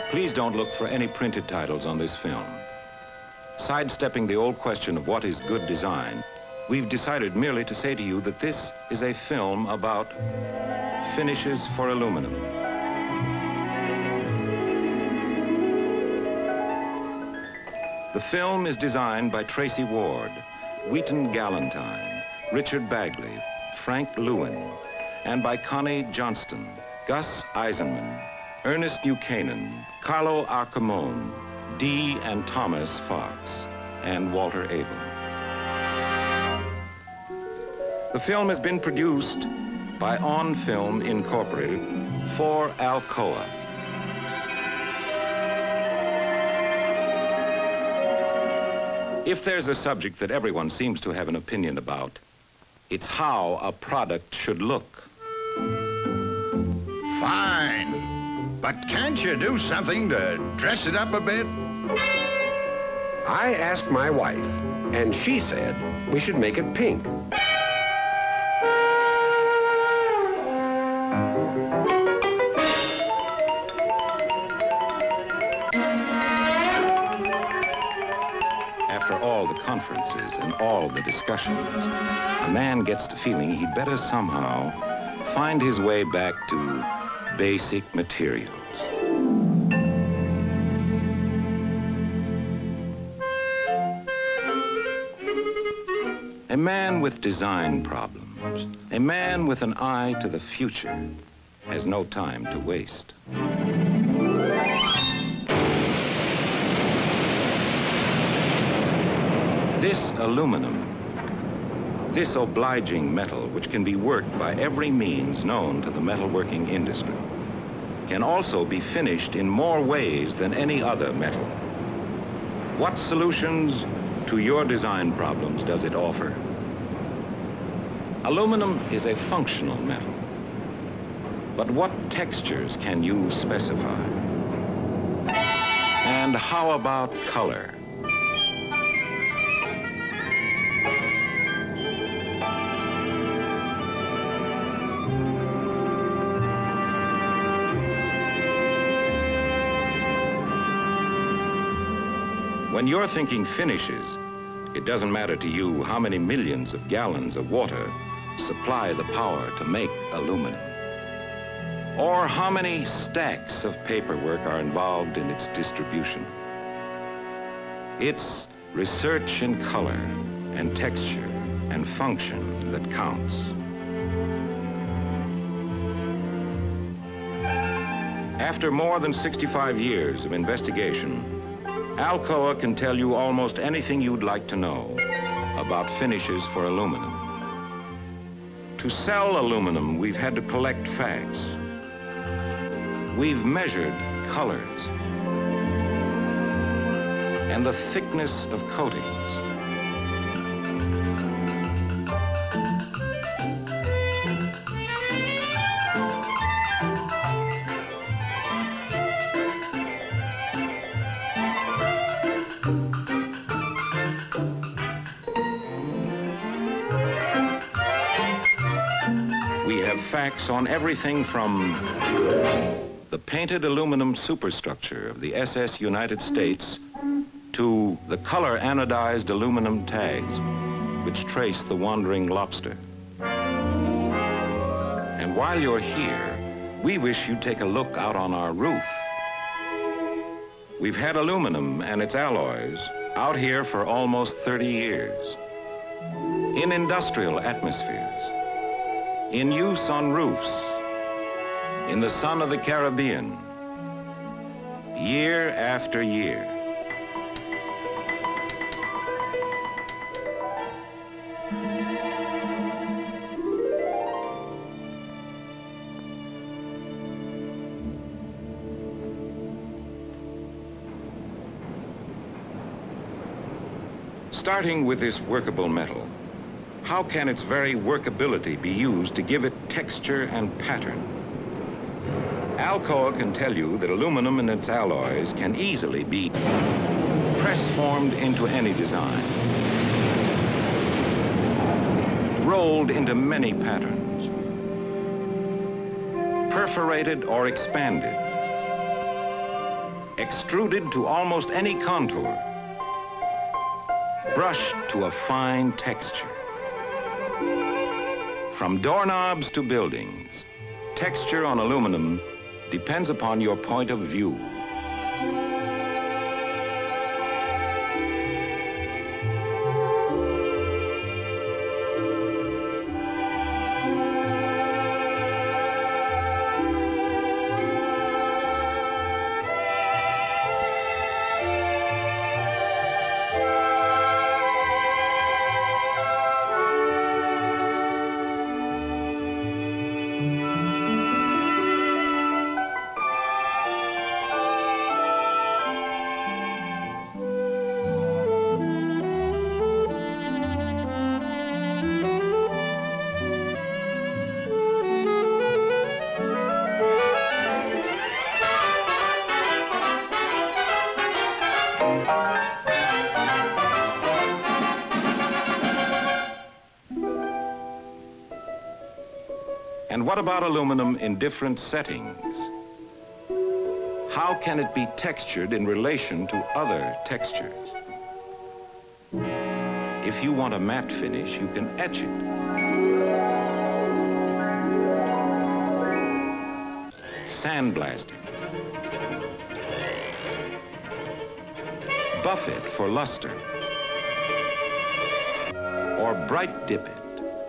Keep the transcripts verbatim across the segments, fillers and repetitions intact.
Please don't look for any printed titles on this film. Sidestepping the old question of what is good design, we've decided merely to say to you that this is a film about finishes for aluminum. The film is designed by Tracy Ward, Wheaton Galantine, Richard Bagley, Frank Lewin, and by Connie Johnston, Gus Eisenman, Ernest Buchanan, Carlo Arcamone, Dee and Thomas Fox, and Walter Abel. The film has been produced by On Film Incorporated for Alcoa. If there's a subject that everyone seems to have an opinion about, it's how a product should look. Fine, but can't you do something to dress it up a bit? I asked my wife, and she said we should make it pink. After all the conferences and all the discussions, a man gets to feeling he'd better somehow find his way back to basic materials. A man with design problems, a man with an eye to the future, has no time to waste. This aluminum, this obliging metal, which can be worked by every means known to the metalworking industry, can also be finished in more ways than any other metal. What solutions to your design problems does it offer? Aluminum is a functional metal, but what textures can you specify? And how about color? When you're thinking finishes, it doesn't matter to you how many millions of gallons of water supply the power to make aluminum, or how many stacks of paperwork are involved in its distribution. It's research in color and texture and function that counts. After more than sixty-five years of investigation, Alcoa can tell you almost anything you'd like to know about finishes for aluminum. To sell aluminum, we've had to collect facts. We've measured colors and the thickness of coatings. Facts on everything from the painted aluminum superstructure of the S S United States to the color anodized aluminum tags which trace the wandering lobster. And while you're here, we wish you'd take a look out on our roof. We've had aluminum and its alloys out here for almost thirty years, in industrial atmospheres, in use on roofs, in the sun of the Caribbean, year after year. Starting with this workable metal, how can its very workability be used to give it texture and pattern? Alcoa can tell you that aluminum and its alloys can easily be press-formed into any design, rolled into many patterns, perforated or expanded, extruded to almost any contour, brushed to a fine texture. From doorknobs to buildings, texture on aluminum depends upon your point of view. And what about aluminum in different settings? How can it be textured in relation to other textures? If you want a matte finish, you can etch it. Sandblast it. Buff it for luster. Or bright dip it.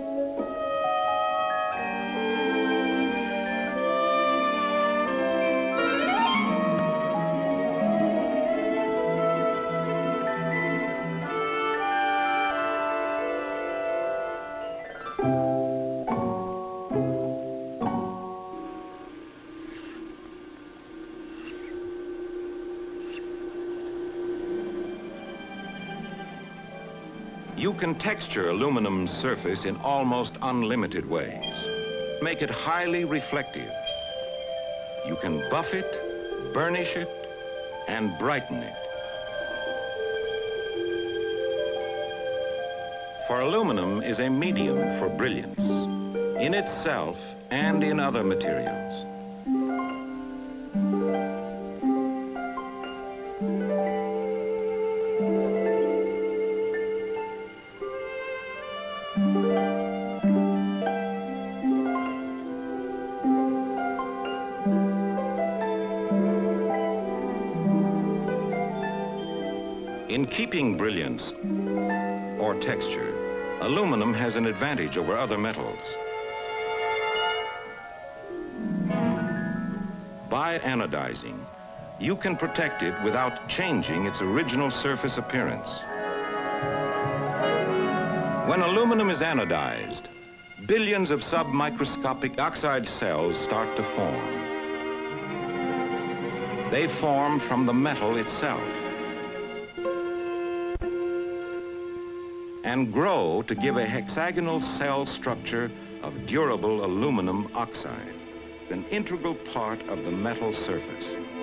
You can texture aluminum's surface in almost unlimited ways. Make it highly reflective. You can buff it, burnish it, and brighten it. For aluminum is a medium for brilliance, in itself and in other materials. In keeping brilliance or texture, aluminum has an advantage over other metals. By anodizing, you can protect it without changing its original surface appearance. When aluminum is anodized, billions of submicroscopic oxide cells start to form. They form from the metal itself and grow to give a hexagonal cell structure of durable aluminum oxide, an integral part of the metal surface.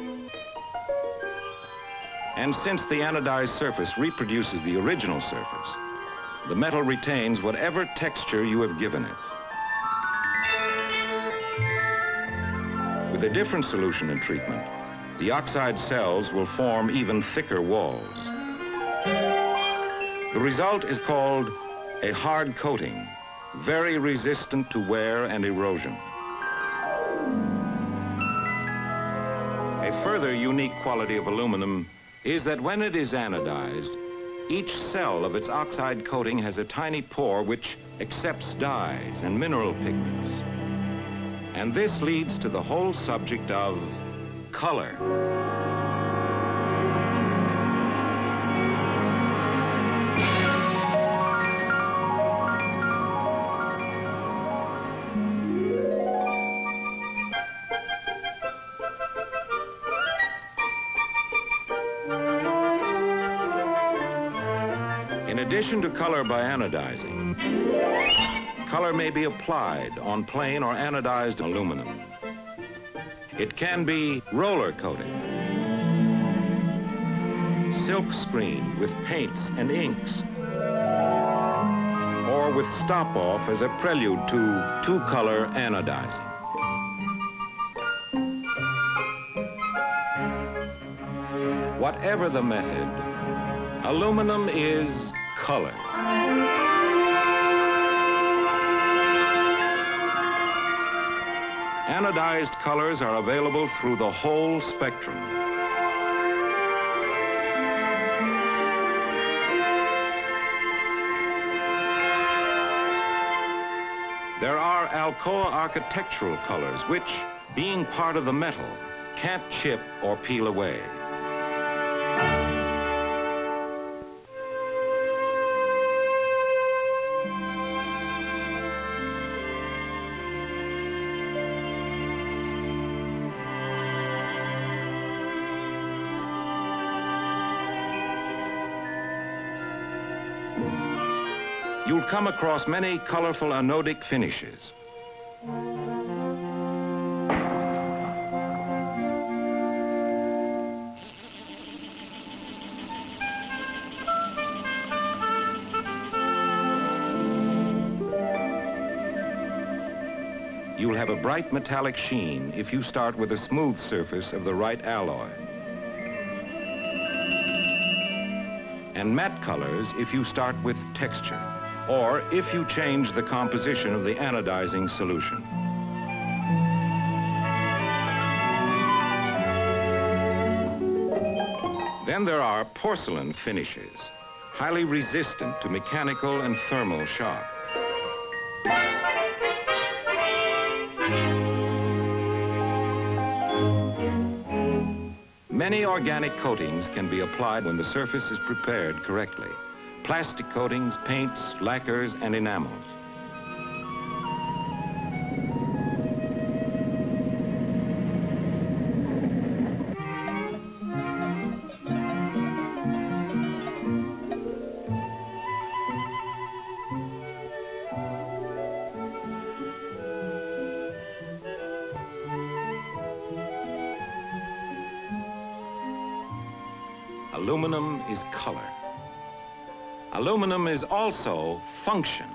And since the anodized surface reproduces the original surface, the metal retains whatever texture you have given it. With a different solution and treatment, the oxide cells will form even thicker walls. The result is called a hard coating, very resistant to wear and erosion. A further unique quality of aluminum is that when it is anodized, each cell of its oxide coating has a tiny pore which accepts dyes and mineral pigments. And this leads to the whole subject of color. In addition to color by anodizing, color may be applied on plain or anodized aluminum. It can be roller coated, silk screened with paints and inks, or with stop-off as a prelude to two-color anodizing. Whatever the method, aluminum is color. Anodized colors are available through the whole spectrum. There are Alcoa architectural colors which, being part of the metal, can't chip or peel away. You'll come across many colorful anodic finishes. You'll have a bright metallic sheen if you start with a smooth surface of the right alloy. And matte colors if you start with texture, or if you change the composition of the anodizing solution. Then there are porcelain finishes, highly resistant to mechanical and thermal shock. Many organic coatings can be applied when the surface is prepared correctly. Plastic coatings, paints, lacquers, and enamels. Aluminum is color. Aluminum is also function.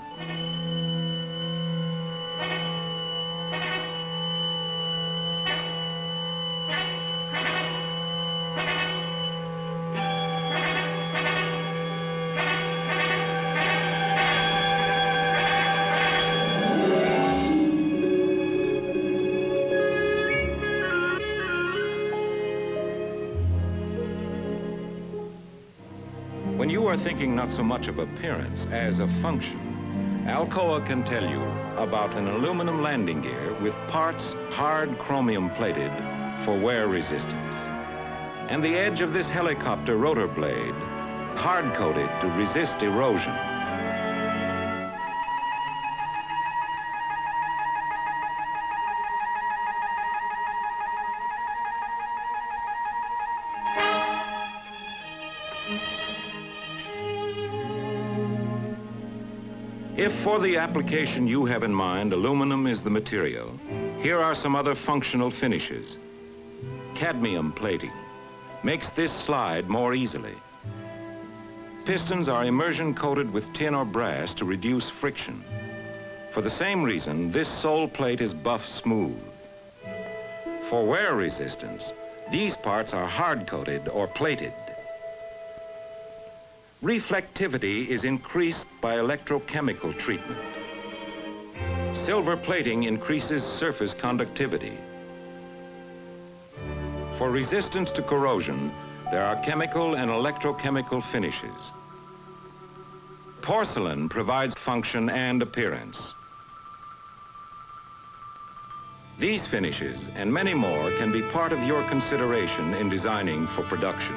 When you are thinking not so much of appearance as of function, Alcoa can tell you about an aluminum landing gear with parts hard chromium plated for wear resistance. And the edge of this helicopter rotor blade hard coated to resist erosion. If for the application you have in mind, aluminum is the material, here are some other functional finishes. Cadmium plating makes this slide more easily. Pistons are immersion coated with tin or brass to reduce friction. For the same reason, this sole plate is buff smooth. For wear resistance, these parts are hard coated or plated. Reflectivity is increased by electrochemical treatment. Silver plating increases surface conductivity. For resistance to corrosion, there are chemical and electrochemical finishes. Porcelain provides function and appearance. These finishes and many more can be part of your consideration in designing for production.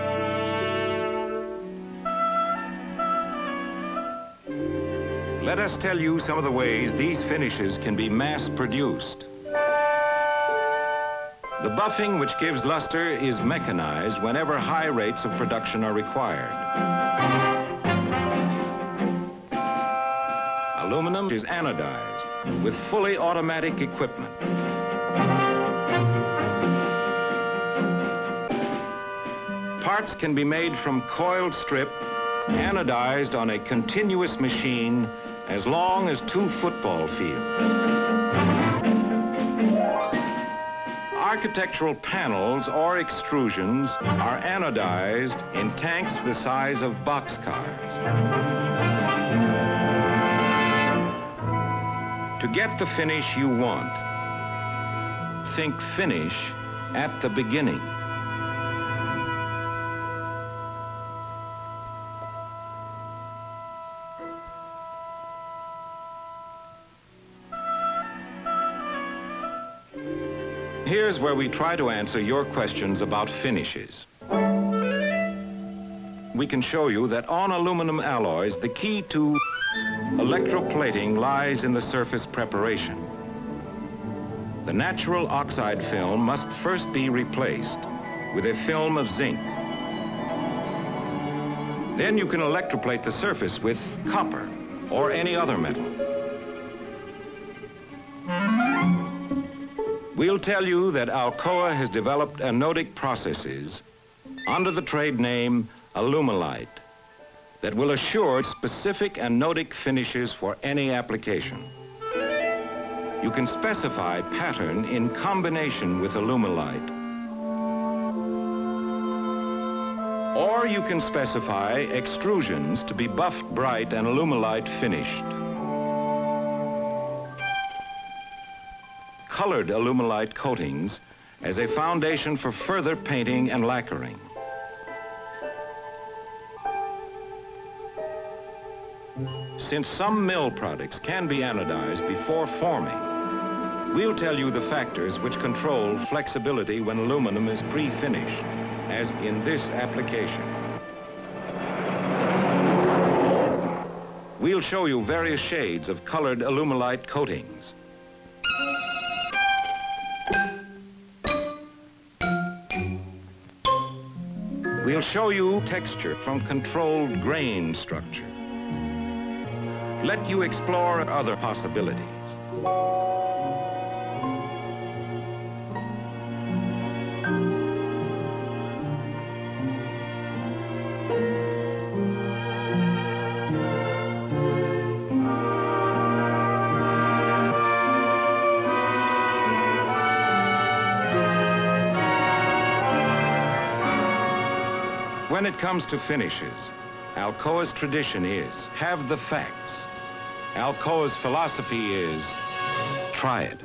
Let us tell you some of the ways these finishes can be mass-produced. The buffing which gives luster is mechanized whenever high rates of production are required. Aluminum is anodized with fully automatic equipment. Parts can be made from coiled strip, anodized on a continuous machine as long as two football fields. architectural panels or extrusions are anodized in tanks the size of boxcars. To get the finish you want, think finish at the beginning. Here's where we try to answer your questions about finishes. We can show you that on aluminum alloys, the key to electroplating lies in the surface preparation. The natural oxide film must first be replaced with a film of zinc. Then you can electroplate the surface with copper or any other metal. We'll tell you that Alcoa has developed anodic processes under the trade name Alumilite that will assure specific anodic finishes for any application. You can specify pattern in combination with Alumilite. Or you can specify extrusions to be buffed bright and Alumilite finished. Colored Alumilite coatings as a foundation for further painting and lacquering. Since some mill products can be anodized before forming, we'll tell you the factors which control flexibility when aluminum is pre-finished, as in this application. We'll show you various shades of colored Alumilite coatings. We'll show you texture from controlled grain structure. Let you explore other possibilities. When it comes to finishes, Alcoa's tradition is, have the facts. Alcoa's philosophy is, try it.